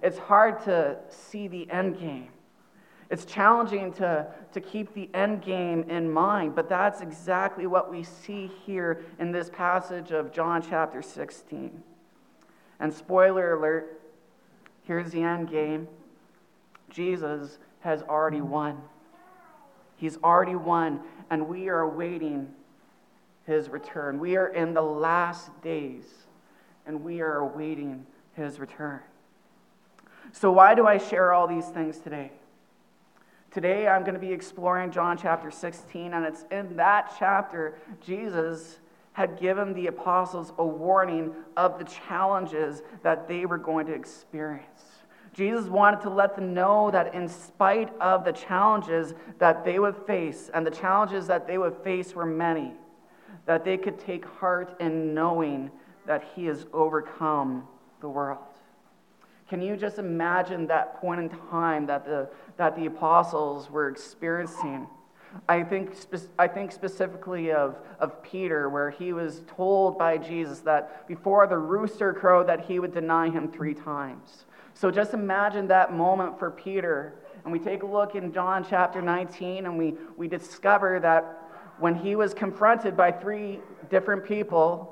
it's hard to see the end game. It's challenging to keep the end game in mind, but that's exactly what we see here in this passage of John chapter 16. And spoiler alert, here's the end game. Jesus has already won. He's already won, and we are awaiting his return. We are in the last days, and we are awaiting his return. So why do I share all these things today? Today I'm going to be exploring John chapter 16, and it's in that chapter Jesus had given the apostles a warning of the challenges that they were going to experience. Jesus wanted to let them know that in spite of the challenges that they would face, and the challenges that they would face were many, that they could take heart in knowing that he has overcome the world. Can you just imagine that point in time that the apostles were experiencing? I think specifically of Peter, where he was told by Jesus that before the rooster crowed that he would deny him 3 times. So just imagine that moment for Peter. And we take a look in John chapter 19, and we discover that when he was confronted by 3 different people,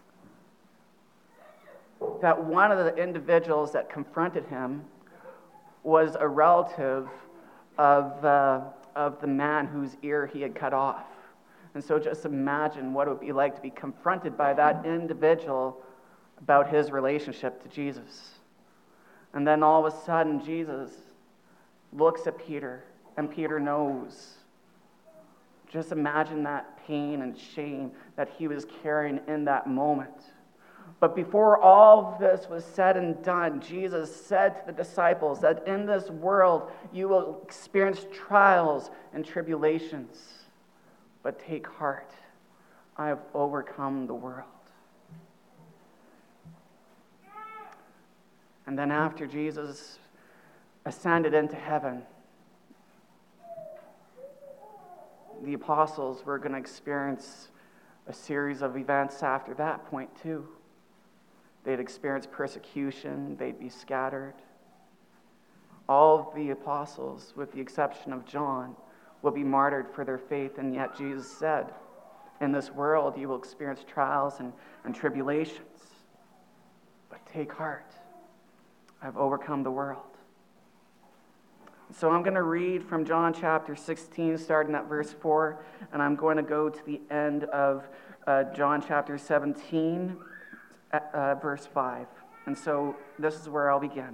that one of the individuals that confronted him was a relative of the man whose ear he had cut off. And so just imagine what it would be like to be confronted by that individual about his relationship to Jesus. And then all of a sudden, Jesus looks at Peter, and Peter knows. Just imagine that pain and shame that he was carrying in that moment. But before all of this was said and done, Jesus said to the disciples that in this world you will experience trials and tribulations. But take heart, I have overcome the world. And then after Jesus ascended into heaven, the apostles were going to experience a series of events after that point too. They'd experience persecution, they'd be scattered. All of the apostles, with the exception of John, will be martyred for their faith, and yet Jesus said, in this world you will experience trials and tribulations. But take heart, I've overcome the world. So I'm going to read from John chapter 16, starting at verse 4, and I'm going to go to the end of John chapter 17, verse 5. And so this is where I'll begin.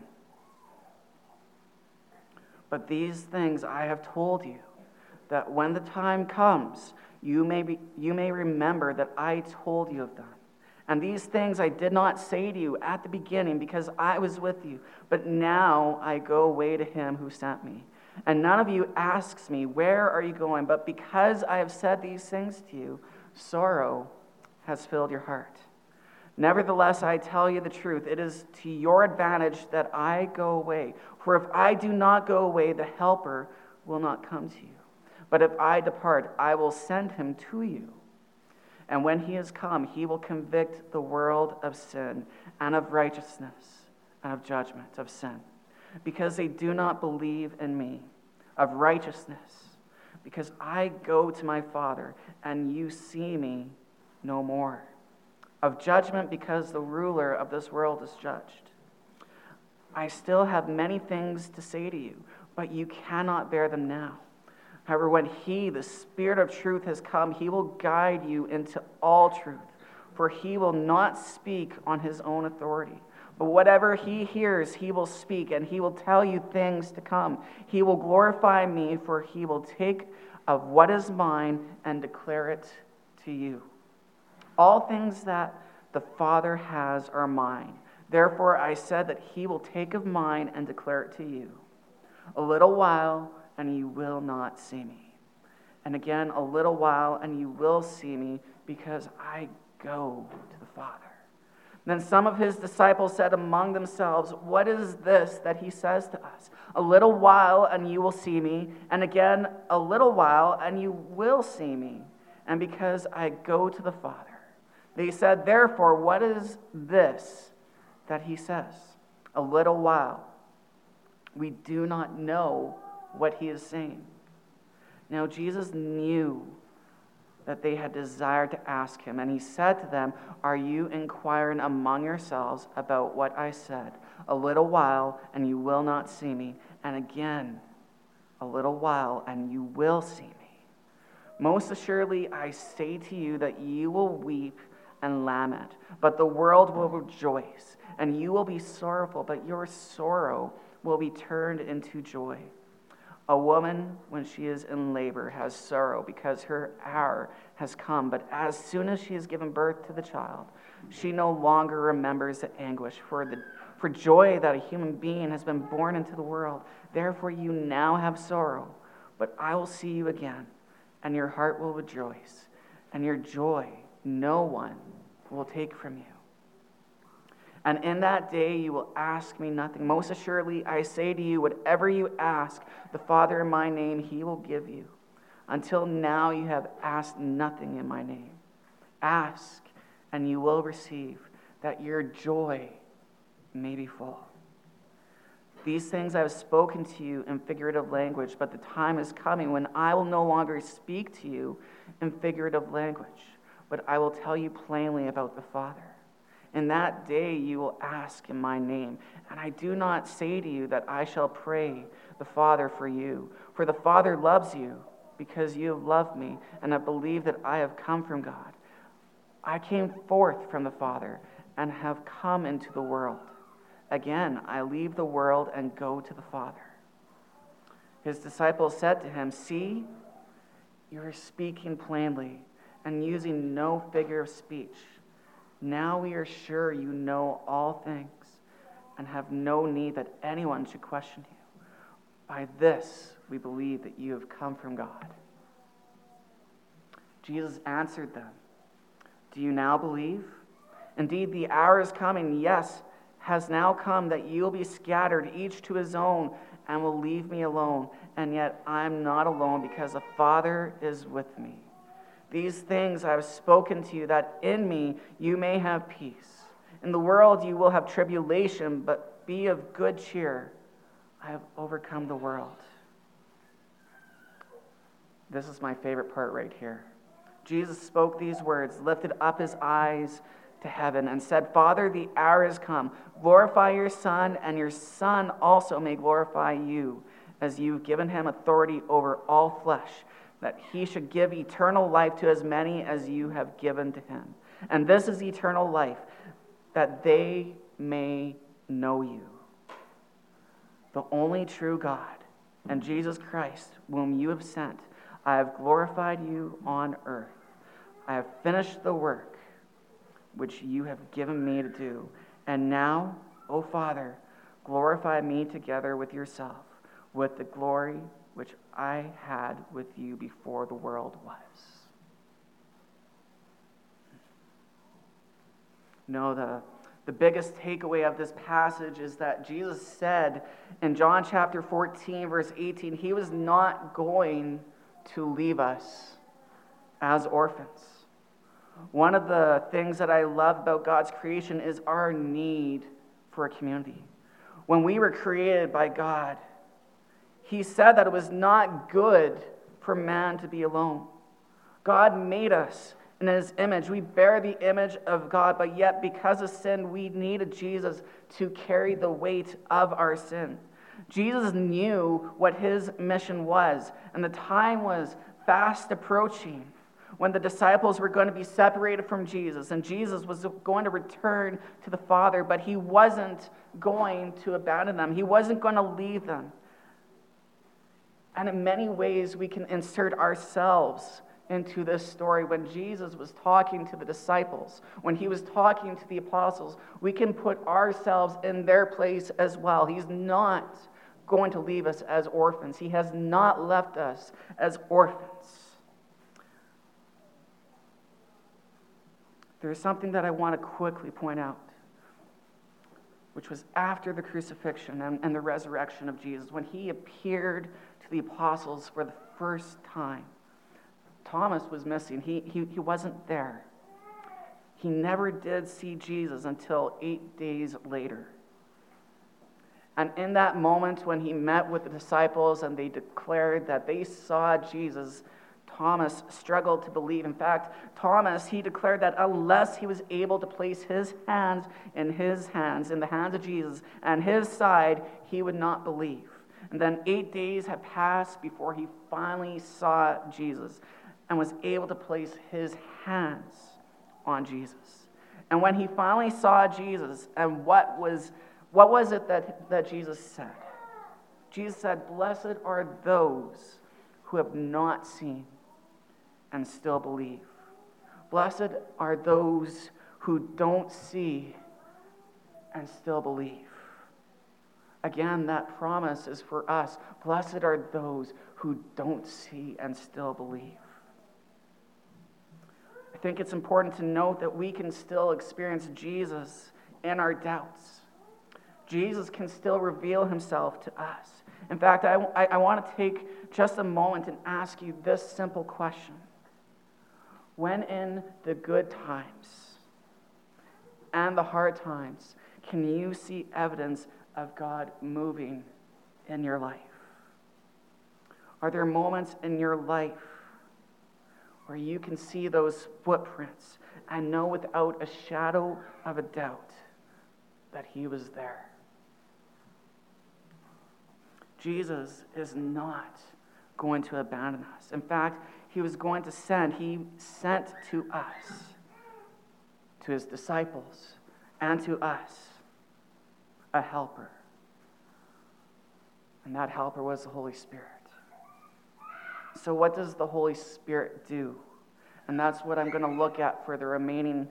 But these things I have told you, that when the time comes, you may remember that I told you of them. And these things I did not say to you at the beginning, because I was with you. But now I go away to him who sent me. And none of you asks me, where are you going? But because I have said these things to you, sorrow has filled your heart. Nevertheless, I tell you the truth. It is to your advantage that I go away. For if I do not go away, the Helper will not come to you. But if I depart, I will send him to you. And when he has come, he will convict the world of sin and of righteousness and of judgment, of sin. Because they do not believe in me, of righteousness. Because I go to my Father, and you see me no more. Of judgment, because the ruler of this world is judged. I still have many things to say to you, but you cannot bear them now. However, when he, the Spirit of truth, has come, he will guide you into all truth. For he will not speak on his own authority. But whatever he hears, he will speak, and he will tell you things to come. He will glorify me, for he will take of what is mine and declare it to you. All things that the Father has are mine. Therefore I said that he will take of mine and declare it to you. A little while, and you will not see me. And again, a little while, and you will see me, because I go to the Father. Then some of his disciples said among themselves, what is this that he says to us? A little while, and you will see me. And again, a little while, and you will see me. And because I go to the Father. They said, therefore, what is this that he says? A little while, We do not know what he is saying." Now Jesus knew that they had desired to ask him, and he said to them, "Are you inquiring among yourselves about what I said? A little while, and you will not see me, and again, a little while, and you will see me. Most assuredly, I say to you that you will weep and lament, but the world will rejoice, and you will be sorrowful, but your sorrow will be turned into joy. A woman, when she is in labor, has sorrow because her hour has come, but as soon as she has given birth to the child, she no longer remembers the anguish for joy that a human being has been born into the world. Therefore you now have sorrow, but I will see you again, and your heart will rejoice, and your joy no one will take from you. And in that day you will ask me nothing. Most assuredly, I say to you, whatever you ask the Father in my name, he will give you. Until now you have asked nothing in my name. Ask, and you will receive, that your joy may be full. These things I have spoken to you in figurative language, but the time is coming when I will no longer speak to you in figurative language, but I will tell you plainly about the Father. In that day you will ask in my name, and I do not say to you that I shall pray the Father for you, for the Father loves you, because you have loved me and have believed that I have come from God. I came forth from the Father and have come into the world. Again, I leave the world and go to the Father." His disciples said to him, "See, you are speaking plainly and using no figure of speech. Now we are sure you know all things and have no need that anyone should question you. By this we believe that you have come from God." Jesus answered them, "Do you now believe? Indeed, the hour is coming, yes, has now come, that you will be scattered, each to his own, and will leave me alone. And yet I am not alone, because the Father is with me. These things I have spoken to you, that in me you may have peace. In the world you will have tribulation, but be of good cheer. I have overcome the world." This is my favorite part right here. Jesus spoke these words, lifted up his eyes to heaven, and said, "Father, the hour is come. Glorify your Son, and your Son also may glorify you, as you've given him authority over all flesh, that he should give eternal life to as many as you have given to him. And this is eternal life, that they may know you, the only true God, and Jesus Christ, whom you have sent. I have glorified you on earth. I have finished the work which you have given me to do. And now, O Father, glorify me together with yourself, with the glory which I had with you before the world was." No, the biggest takeaway of this passage is that Jesus said in John chapter 14, verse 18, he was not going to leave us as orphans. One of the things that I love about God's creation is our need for a community. When we were created by God, he said that it was not good for man to be alone. God made us in his image. We bear the image of God, but yet because of sin, we needed Jesus to carry the weight of our sin. Jesus knew what his mission was, and the time was fast approaching when the disciples were going to be separated from Jesus, and Jesus was going to return to the Father, but he wasn't going to abandon them. He wasn't going to leave them. And in many ways, we can insert ourselves into this story. When Jesus was talking to the disciples, when he was talking to the apostles, we can put ourselves in their place as well. He's not going to leave us as orphans. He has not left us as orphans. There's something that I want to quickly point out, which was after the crucifixion and the resurrection of Jesus, when he appeared to the apostles for the first time. Thomas was missing. He wasn't there. He never did see Jesus until 8 days later. And in that moment when he met with the disciples and they declared that they saw Jesus, Thomas struggled to believe. In fact, Thomas, he declared that unless he was able to place his hands, in the hands of Jesus, and his side, he would not believe. And then 8 days had passed before he finally saw Jesus and was able to place his hands on Jesus. And when he finally saw Jesus, and what was it that Jesus said? Jesus said, "Blessed are those who have not seen and still believe." Blessed are those who don't see and still believe. Again, that promise is for us. Blessed are those who don't see and still believe. I think it's important to note that we can still experience Jesus in our doubts. Jesus can still reveal himself to us. In fact, I want to take just a moment and ask you this simple question. When in the good times and the hard times, can you see evidence of God moving in your life? Are there moments in your life where you can see those footprints and know without a shadow of a doubt that he was there? Jesus is not going to abandon us. In fact, he sent to us, to his disciples, and to us, a helper. And that helper was the Holy Spirit. So what does the Holy Spirit do? And that's what I'm going to look at for the remaining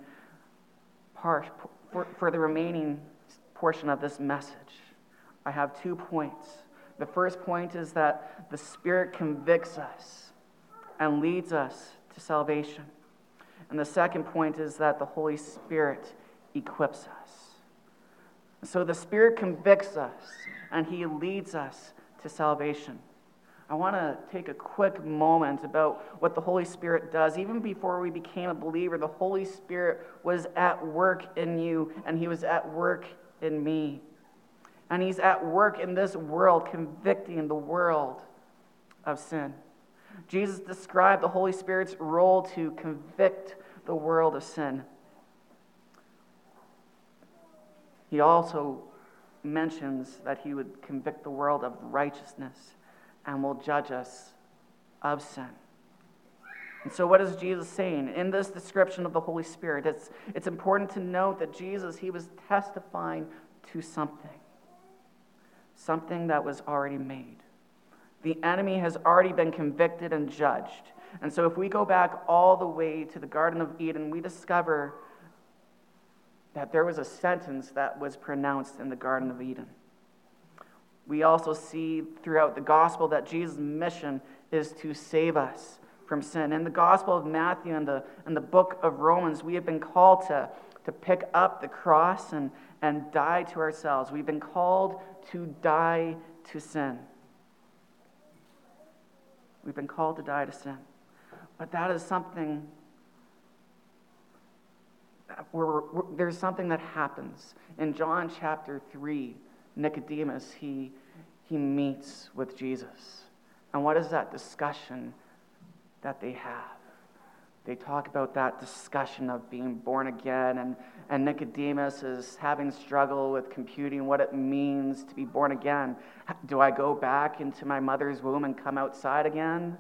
portion of this message. I have 2 points. The first point is that the Spirit convicts us and leads us to salvation. And the second point is that the Holy Spirit equips us. So the Spirit convicts us and he leads us to salvation. I want to take a quick moment about what the Holy Spirit does. Even before we became a believer, the Holy Spirit was at work in you, and he was at work in me. And he's at work in this world, convicting the world of sin. Jesus described the Holy Spirit's role to convict the world of sin. He also mentions that he would convict the world of righteousness and will judge us of sin. And so what is Jesus saying? In this description of the Holy Spirit, it's important to note that Jesus, he was testifying to something that was already made. The enemy has already been convicted and judged. And so if we go back all the way to the Garden of Eden, we discover that there was a sentence that was pronounced in the Garden of Eden. We also see throughout the gospel that Jesus' mission is to save us from sin. In the Gospel of Matthew and the book of Romans, we have been called to pick up the cross and die to ourselves. We've been called to die to sin. We've been called to die to sin. But that is something, there's something that happens. In John chapter 3, Nicodemus, he meets with Jesus. And what is that discussion that they have? They talk about that discussion of being born again, and Nicodemus is having struggle with computing what it means to be born again. Do I go back into my mother's womb and come outside again?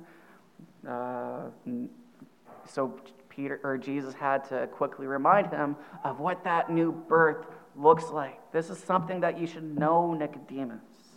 So Jesus had to quickly remind him of what that new birth looks like. This is something that you should know, Nicodemus,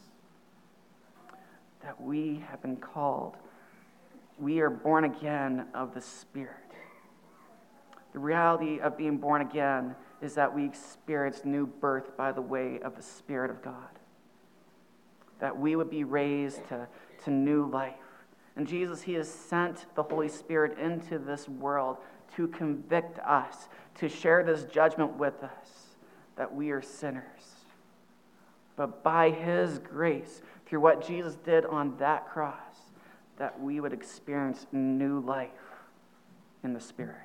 that we have been called. We are born again of the Spirit. The reality of being born again is that we experience new birth by the way of the Spirit of God. That we would be raised to new life. And Jesus, he has sent the Holy Spirit into this world to convict us, to share this judgment with us, that we are sinners. But by his grace, through what Jesus did on that cross, that we would experience new life in the Spirit.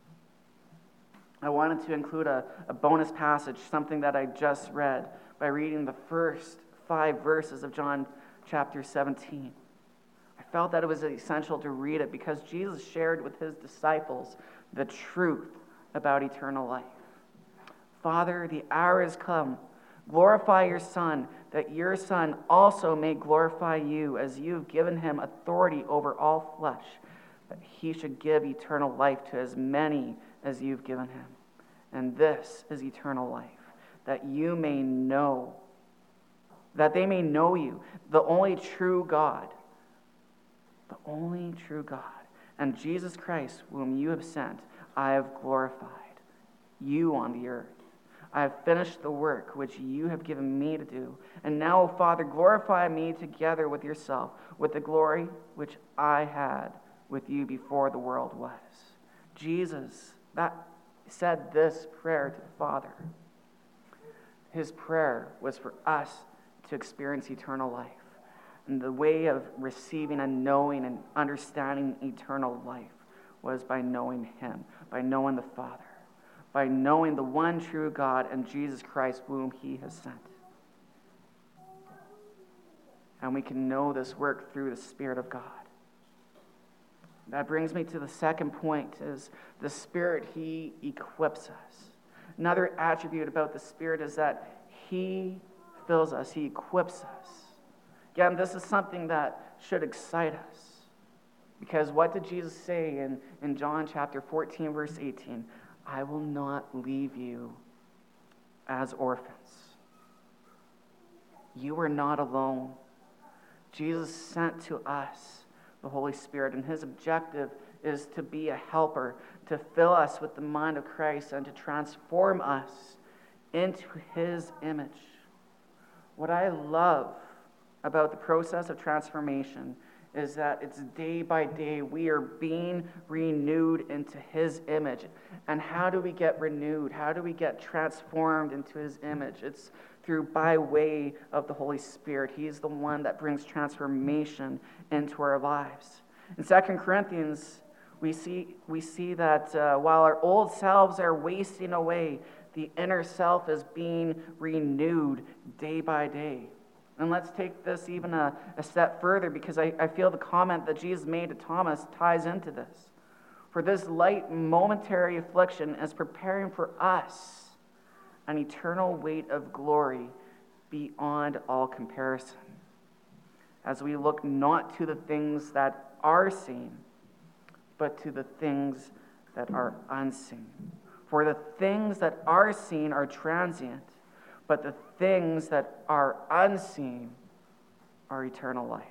I wanted to include a bonus passage, something that I just read, by reading the first 5 verses of John chapter 17. I felt that it was essential to read it because Jesus shared with his disciples the truth about eternal life. Father, the hour has come. Glorify your Son, that your Son also may glorify you, as you have given him authority over all flesh, that he should give eternal life to as many as you've given him. And this is eternal life, that they may know you, the only true God, and Jesus Christ, whom you have sent. I have glorified you on the earth. I have finished the work which you have given me to do. And now, O Father, glorify me together with yourself, with the glory which I had with you before the world was. Jesus said this prayer to the Father. His prayer was for us to experience eternal life. And the way of receiving and knowing and understanding eternal life was by knowing him, by knowing the Father, by knowing the one true God and Jesus Christ, whom he has sent. And we can know this work through the Spirit of God. That brings me to the second point, is the Spirit, he equips us. Another attribute about the Spirit is that he fills us, he equips us. Again, this is something that should excite us. Because what did Jesus say in John chapter 14, verse 18? I will not leave you as orphans. You are not alone. Jesus sent to us the Holy Spirit, and his objective is to be a helper, to fill us with the mind of Christ, and to transform us into his image. What I love about the process of transformation is that it's day by day we are being renewed into his image. And how do we get renewed? How do we get transformed into his image? It's by way of the Holy Spirit. He's the one that brings transformation into our lives. In 2 Corinthians, we see that while our old selves are wasting away, the inner self is being renewed day by day. And let's take this even a step further, because I feel the comment that Jesus made to Thomas ties into this. For this light momentary affliction is preparing for us an eternal weight of glory beyond all comparison, as we look not to the things that are seen, but to the things that are unseen. For the things that are seen are transient, but the things that are unseen are eternal life.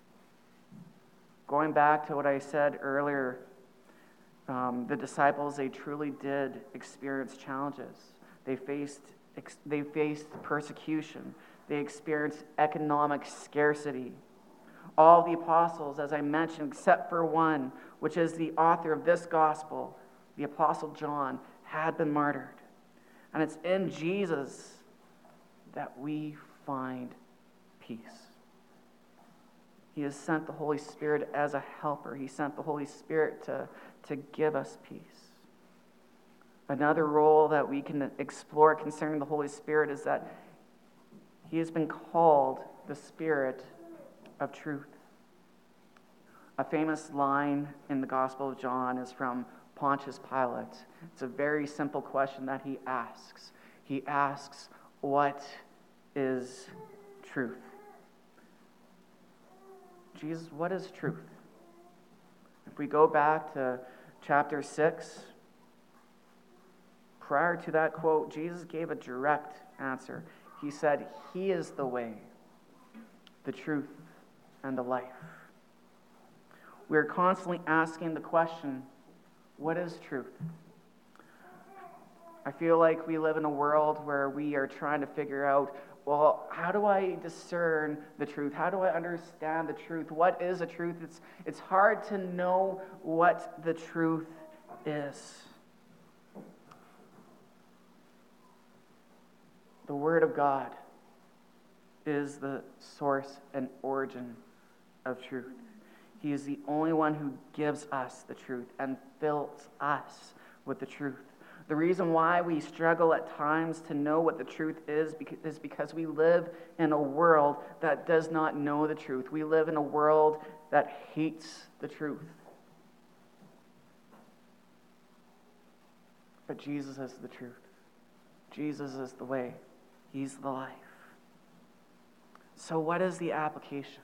Going back to what I said earlier, the disciples, they truly did experience challenges. They faced persecution. They experienced economic scarcity. All the apostles, as I mentioned, except for one, which is the author of this gospel, the Apostle John, had been martyred. And it's in Jesus that we find peace. He has sent the Holy Spirit as a helper. He sent the Holy Spirit to give us peace. Another role that we can explore concerning the Holy Spirit is that he has been called the Spirit of truth. A famous line in the Gospel of John is from Pontius Pilate. It's a very simple question that he asks. He asks, what is truth? Jesus, what is truth? If we go back to chapter 6, prior to that quote, Jesus gave a direct answer. He said, he is the way, the truth, and the life. We're constantly asking the question, what is truth? I feel like we live in a world where we are trying to figure out, well, how do I discern the truth? How do I understand the truth? What is the truth? It's hard to know what the truth is. The Word of God is the source and origin of truth. He is the only one who gives us the truth and fills us with the truth. The reason why we struggle at times to know what the truth is because we live in a world that does not know the truth. We live in a world that hates the truth. But Jesus is the truth. Jesus is the way. He's the life. So what is the application?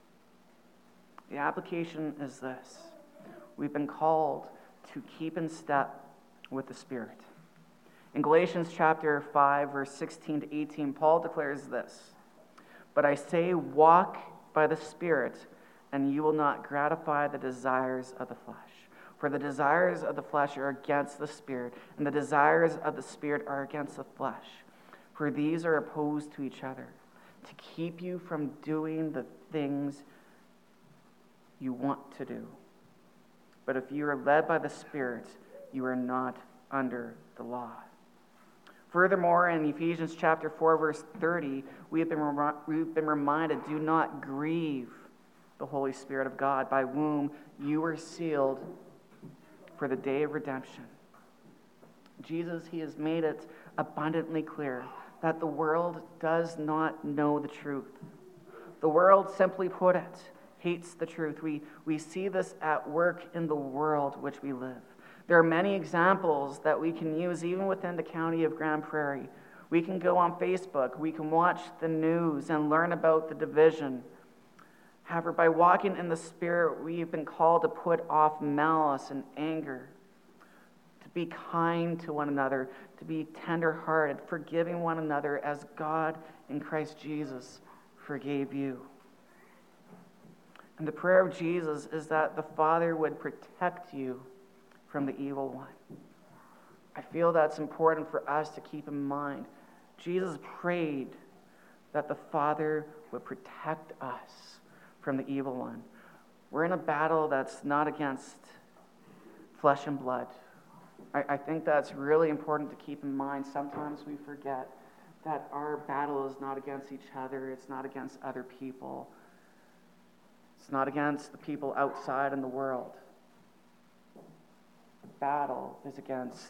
The application is this. We've been called to keep in step with the Spirit. In Galatians chapter 5, verse 16 to 18, Paul declares this, "But I say, walk by the Spirit, and you will not gratify the desires of the flesh. For the desires of the flesh are against the Spirit, and the desires of the Spirit are against the flesh. For these are opposed to each other, to keep you from doing the things you want to do. But if you are led by the Spirit, you are not under the law." Furthermore, in Ephesians chapter 4, verse 30, we've been reminded, do not grieve the Holy Spirit of God, by whom you were sealed for the day of redemption. Jesus, he has made it abundantly clear that the world does not know the truth. The world, simply put it, hates the truth. We see this at work in the world which we live. There are many examples that we can use even within the county of Grand Prairie. We can go on Facebook, we can watch the news and learn about the division. However, by walking in the Spirit, we've been called to put off malice and anger, to be kind to one another, to be tender-hearted, forgiving one another as God in Christ Jesus forgave you. And the prayer of Jesus is that the Father would protect you from the evil one. I feel that's important for us to keep in mind. Jesus prayed that the Father would protect us from the evil one. We're in a battle that's not against flesh and blood. I think that's really important to keep in mind. Sometimes we forget that our battle is not against each other. It's not against other people. It's not against the people outside in the world. The battle is against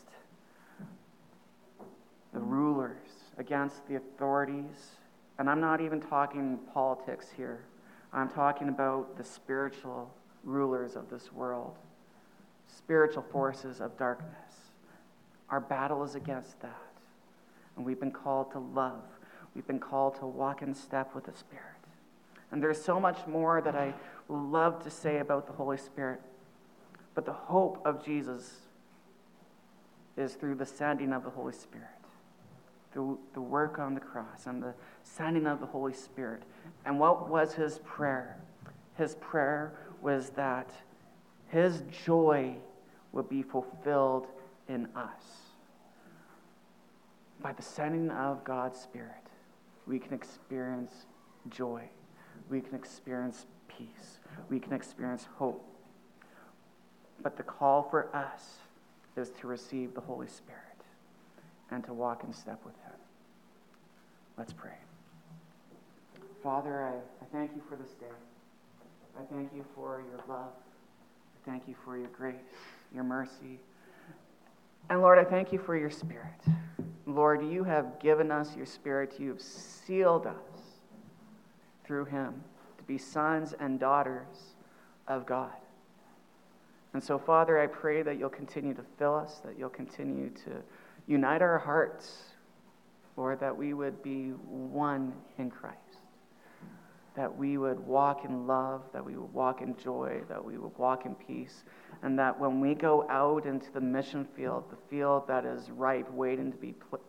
the rulers, against the authorities. And I'm not even talking politics here. I'm talking about the spiritual rulers of this world, spiritual forces of darkness. Our battle is against that. And we've been called to love. We've been called to walk in step with the Spirit. And there's so much more that I love to say about the Holy Spirit. But the hope of Jesus is through the sending of the Holy Spirit, through the work on the cross and the sending of the Holy Spirit. And what was his prayer? His prayer was that his joy would be fulfilled in us. By the sending of God's Spirit, we can experience joy. We can experience peace. We can experience hope. But the call for us is to receive the Holy Spirit and to walk in step with him. Let's pray. Father, I thank you for this day. I thank you for your love. I thank you for your grace, your mercy. And Lord, I thank you for your Spirit. Lord, you have given us your Spirit. You have sealed us through him to be sons and daughters of God. And so, Father, I pray that you'll continue to fill us, that you'll continue to unite our hearts, Lord, that we would be one in Christ, that we would walk in love, that we would walk in joy, that we would walk in peace, and that when we go out into the mission field, the field that is ripe, waiting to be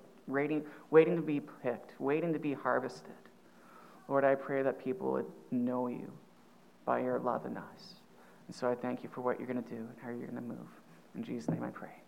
picked, waiting to be harvested, Lord, I pray that people would know you by your love in us. And so I thank you for what you're going to do and how you're going to move. In Jesus' name I pray.